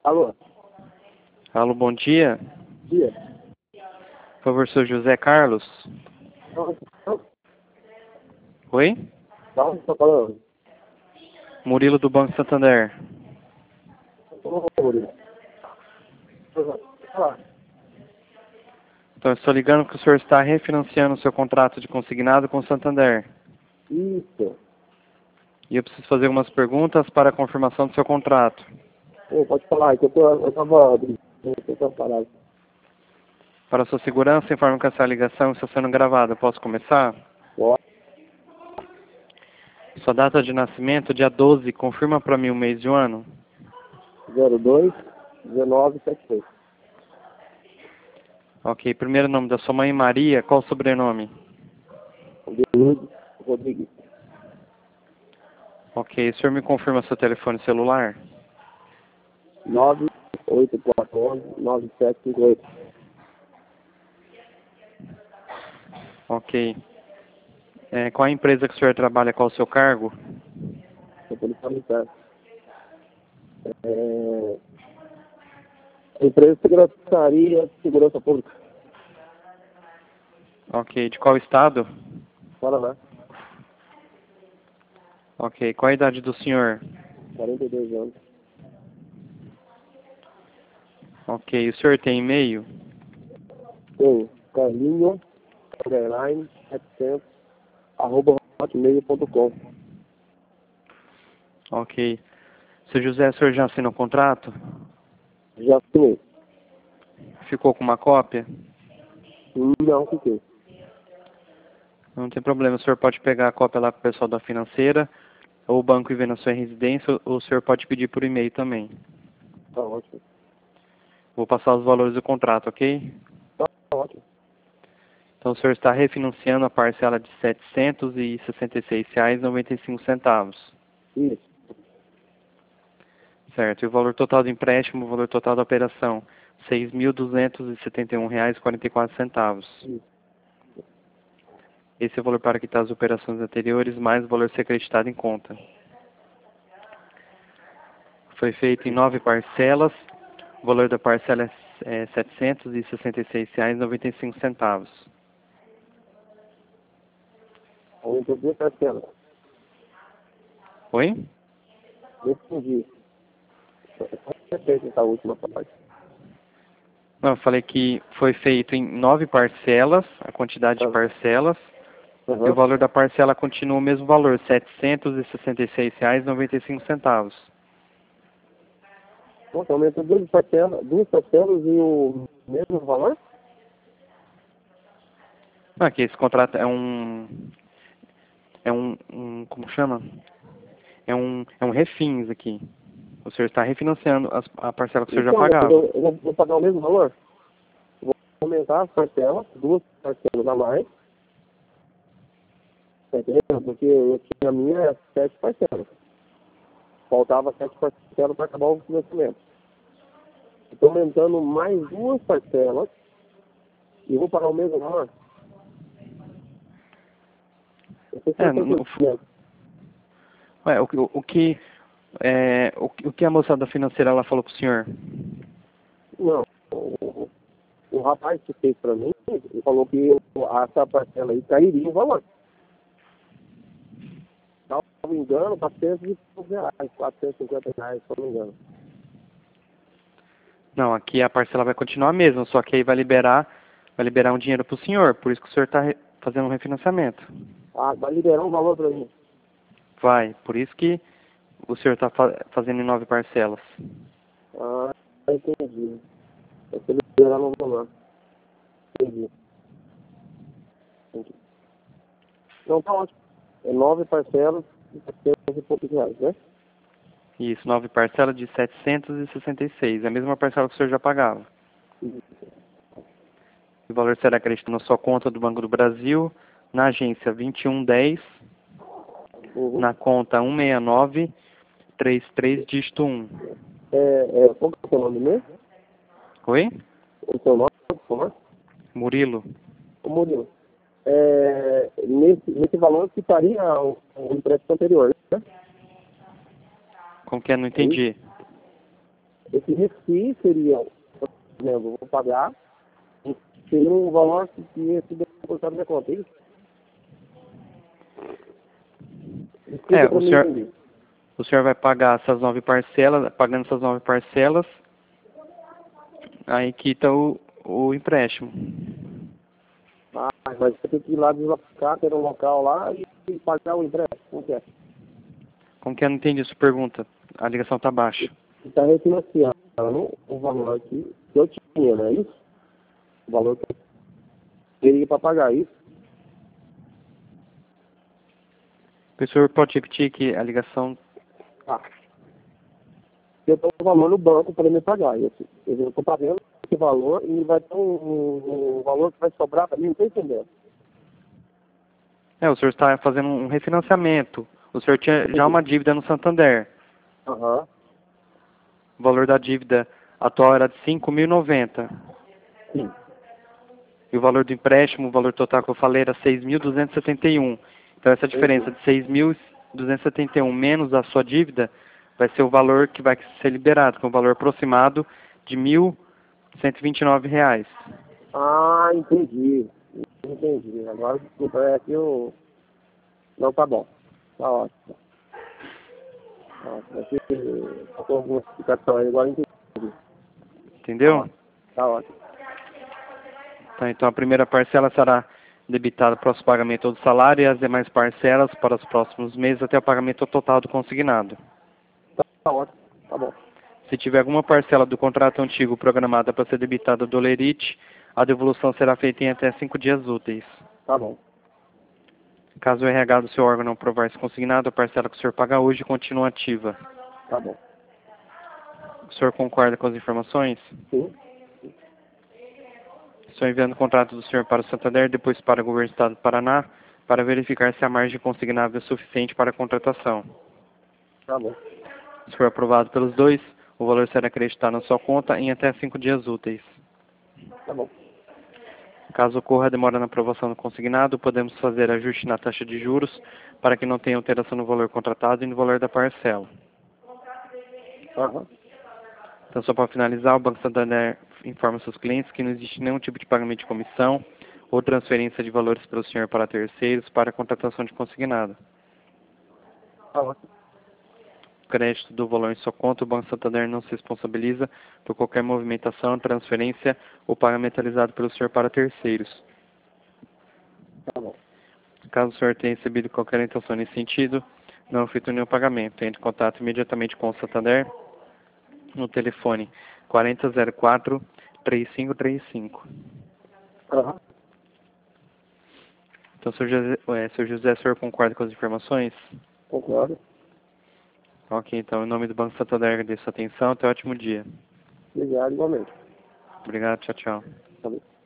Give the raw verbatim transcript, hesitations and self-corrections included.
Alô? Alô, bom dia. Dia? Por favor, sou José Carlos. Não, não, Oi? não, estou falando. Murilo do Banco Santander. Ô, Murilo. Fala. Então, eu estou ligando que o senhor está refinanciando o seu contrato de consignado com o Santander. Isso. E eu preciso fazer algumas perguntas para a confirmação do seu contrato. Ô, pode falar, é que eu tô, eu tava, eu tava parado. Para a sua segurança, informo que essa ligação está sendo gravada. Posso começar? Ó, Sua data de nascimento, dia doze, confirma para mim o mês e o ano. zero dois, dezenove, setenta e seis. Ok, primeiro nome da sua mãe, Maria. Qual o sobrenome? Denildo Rodrigues. Ok, o senhor me confirma seu telefone celular? nove oito quatro um um nove sete cinco oito. Ok. É, qual a empresa que o senhor trabalha? Qual o seu cargo? Sou policial militar. É, empresa de Secretaria de Segurança Pública. Ok, de qual estado? Paraná. Ok, qual a idade do senhor? quarenta e dois anos. Ok, o senhor tem e-mail? Tem Carlinho, underline, setecentos, arroba hotmail ponto com. Ok. Seu José, o senhor já assinou o contrato? Já assinei. Ficou com uma cópia? Não fiquei. Não tem problema, o senhor pode pegar a cópia lá com o pessoal da financeira, ou o banco e ver na sua residência, ou o senhor pode pedir por e-mail também. Tá ótimo. Vou passar os valores do contrato, ok? Tá ótimo. Então o senhor está refinanciando a parcela de setecentos e sessenta e seis reais e noventa e cinco centavos. Isso. Certo. E o valor total do empréstimo, o valor total da operação, seis mil duzentos e setenta e um reais e quarenta e quatro centavos. Isso. Esse é o valor para quitar as operações anteriores, mais o valor a ser acreditado em conta. Foi feito em nove parcelas. O valor da parcela é é setecentos e sessenta e seis reais e noventa e cinco centavos. Aumentou duas parcelas. Oi? Entendi. Repete essa última parte. Não, eu falei que foi feito em nove parcelas, a quantidade de Aham. parcelas, e o valor da parcela continua o mesmo valor, setecentos e sessenta e seis reais e noventa e cinco centavos. Nossa, aumentou duas parcelas, duas parcelas e o mesmo valor? Não, aqui esse contrato é um, é um, um como chama? É um, é um refins aqui. O senhor está refinanciando as, a parcela que o senhor já Então, mas pagava. eu, eu vou, vou pagar o mesmo valor? Vou aumentar as parcelas, duas parcelas a mais. Tá entendendo? Porque eu tinha a minha sete parcelas. Faltava sete parcelas para acabar o financiamento. Estou aumentando mais duas parcelas e vou pagar o mesmo valor. Eu sei que É, eu tô no, entendendo. ué, o, o, o que é, o, o que a moça da financeira ela falou pro senhor? Não, o, o rapaz que fez para mim, ele falou que essa parcela aí cairia o valor. Se não me engano, quatrocentos e cinquenta reais, quatrocentos e cinquenta reais, se não me engano. Não, aqui a parcela vai continuar a mesma, só que aí vai liberar, vai liberar um dinheiro pro senhor, por isso que o senhor está fazendo um refinanciamento. Ah, vai liberar um valor para mim. Vai, por isso que o senhor está fa fazendo em nove parcelas. Ah, entendi. Vai ser liberar um valor. Entendi. Entendi. Não, tá ótimo. É nove parcelas de setecentos e poucos reais, né? Isso, nove parcelas de setecentos e sessenta e seis, é a mesma parcela que o senhor já pagava. O valor será acreditado na sua conta do Banco do Brasil, na agência vinte e um dez, Uhum. na conta um seis nove três três dígito um. É, é, qual que é o seu nome mesmo? Oi? O seu nome, por favor? Murilo? O Murilo. É, nesse, nesse valor ficaria o, o empréstimo anterior, né? Como que é? Não É isso? entendi. esse refis seria, por exemplo, eu vou pagar, seria um valor que ia se depositar na minha conta, é isso? Explica É, pra o mim senhor, entender. o senhor vai pagar essas nove parcelas, pagando essas nove parcelas, aí quita o, o empréstimo. Ah, mas você tem que ir lá deslocar, ter um local lá e, e pagar o empréstimo, como que é? Como que eu não entendi a sua pergunta? A ligação tá baixa. Você está refinanciando o valor aqui que eu tinha, não é isso? O valor que eu teria para pagar, é isso? O senhor pode repetir que a ligação... Ah, eu tenho um valor no banco para me pagar. Eu estou pagando esse valor e vai ter um, um, um valor que vai sobrar para mim, não estou entendendo. É, o senhor está fazendo um refinanciamento. O senhor tinha já uma dívida no Santander. Aham. O valor da dívida atual era de cinco mil e noventa. Sim. E o valor do empréstimo, o valor total que eu falei, era seis mil duzentos e setenta e um. Então essa diferença de seis mil duzentos e setenta e um menos a sua dívida vai ser o valor que vai ser liberado, que é um valor aproximado de mil cento e vinte e nove reais. Ah, entendi. Entendi. Agora, desculpa, é que eu... Não, tá bom. Tá ótimo. Tá ótimo. Aqui, faltou alguma explicação aí, agora entendi. Tá Entendeu? ótimo. Tá ótimo. Tá, então a primeira parcela será debitada para o pagamento do salário e as demais parcelas para os próximos meses até o pagamento total do consignado. Tá, tá ótimo. Tá bom. Se tiver alguma parcela do contrato antigo programada para ser debitada do lerite, a devolução será feita em até cinco dias úteis. Tá bom. Caso o R H do seu órgão não aprovar esse consignado, a parcela que o senhor paga hoje continua ativa. Tá bom. O senhor concorda com as informações? Sim. Estou enviando o contrato do senhor para o Santander, depois para o governo do estado do Paraná, para verificar se a margem consignável é suficiente para a contratação. Tá bom. Se for aprovado pelos dois, o valor será acreditado na sua conta em até cinco dias úteis. Tá bom. Caso ocorra demora na aprovação do consignado, podemos fazer ajuste na taxa de juros para que não tenha alteração no valor contratado e no valor da parcela. Aham. Então, só para finalizar, o Banco Santander informa seus clientes que não existe nenhum tipo de pagamento de comissão ou transferência de valores pelo senhor para terceiros para a contratação de consignado. Tá ótimo. O crédito do valor em sua conta, o Banco Santander não se responsabiliza por qualquer movimentação, transferência ou pagamento realizado pelo senhor para terceiros. Tá bom. Caso o senhor tenha recebido qualquer intenção nesse sentido, não efetue nenhum pagamento. Entre em contato imediatamente com o Santander no telefone quarenta zero quatro, três cinco três cinco. Aham. Então, senhor José, é, senhor José, o senhor concorda com as informações? Concordo. Ok, então, em nome do Banco Santander, agradeço a atenção. Até um ótimo dia. Obrigado, igualmente. Obrigado, tchau, tchau. Tá bom.